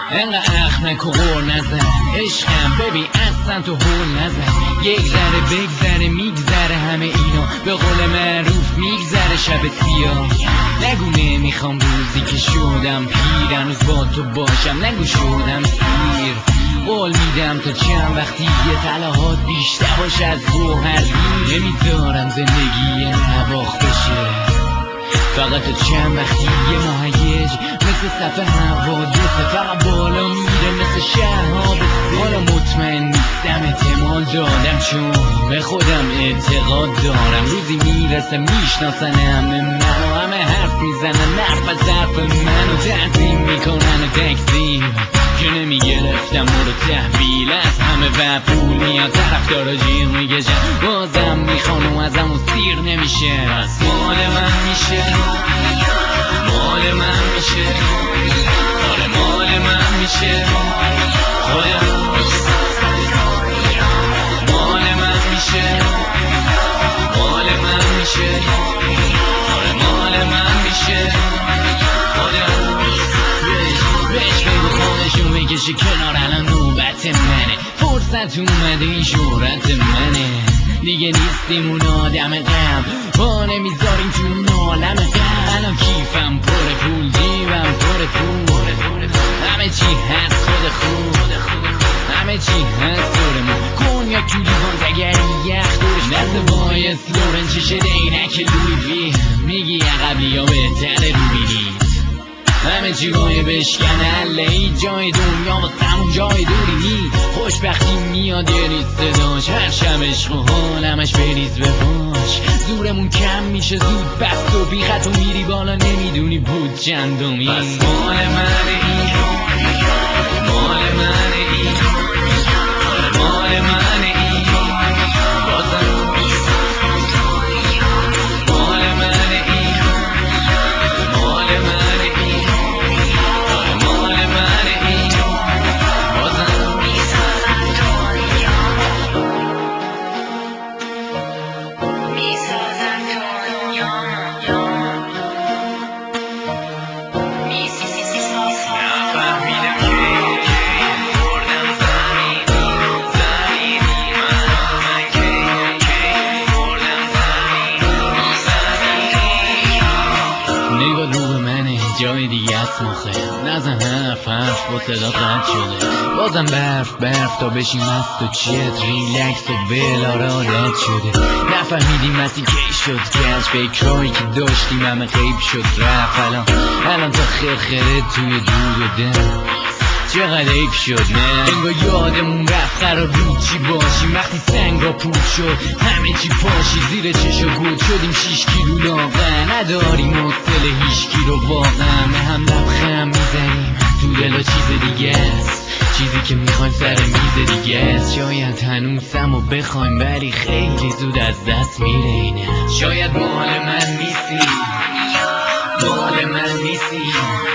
انقدر اخ نکن غور نزن عشقم ببین اصلا تو هول نزن یک ذره بگذره میگذره همه اینا به قول معروف میگذره شب سیاه نگو نمیخوام روزی که شدم پیر هنوز با تو باشم نگو شدم سیر قول میدم تا چند وقتی یه طلاهات بیشتر باشه از گوهر نمیذارم زندگی نواخت بشه فقط تا چند وقتی یه مهیج مثل صفحه حوادثه فقط بالا میره مثل شهاب حالا مطمئن نیستم احتمال دادم چون به خودم اعتقاد دارم روزی میرسه میشناسن همه حرف میزنن حرف از حرف منو تعظیم میکنن و تکذیب که نمیگرفتم برو تحویل از همه و پول میاد طرفدارا جیغ میکشن بازم میخوان و ازمون سیر نمیشه پس مال من میشه مال من میشه آره مال من میشه خودم مال من میشه مال من میشه آره مال من میشه خودم بهش بگو خودشون بکشه کنار الان نوبت منه فرصت اومده این شهرت منه دیگه نیستیم اون آدم غم ما نمیذاریم تو اون عالم غم الان کیفم پر پول جیبم پر پول همه چی هست خود خوب همه چی هست دورمون کنیاک تو لیوان زگری یخ دورش دست وایس لورن شیشه دینک لوی میگی عقبی ها بهتره رو بینید همه چی گاهی بشکنه لی جای دنیا و تموم جای دوری نی خوشبختی میاد یه ریز صداش هر شب عشق و حالمش بریز به پاش زورمون کم میشه زود بست و بی خط و میری بالا نمیدونی بود چندمی پس مال منه این مال منه این آره مال منه این بازم مال منه این مال منه این آره مال منه این بازم میسازم دنیا نفهمیدم که بردم زمین من که بردم زمین نگاه رو به منه جای دیگه است مخه نزن حرف با صدا قد شده بازم برف تا بشیم مست و چیت ریلکس و بلاره عادت شده نفهمیدیم مسیح کی شد که از فکرهایی که داشتیم همه غیب شد رفت الان تا خرخره توی دود و دم چقدر حیف شد نه انگار یادمون رفت قرار بود چی باشیم وقتی سنگا پود شد همه چی پاشی زیر چشا گود شدیم 6 کیلو لاغر نداریم حوصله هیچکی رو واقعا به هم لبخند میزنیم تو دلا چیز دیگه است چیزی که میخوایم سر میز دیگه است شاید هنوزم و بخوایم ولی خیلی زود از دست میره اینه شاید مال من نیستی مال من نیستی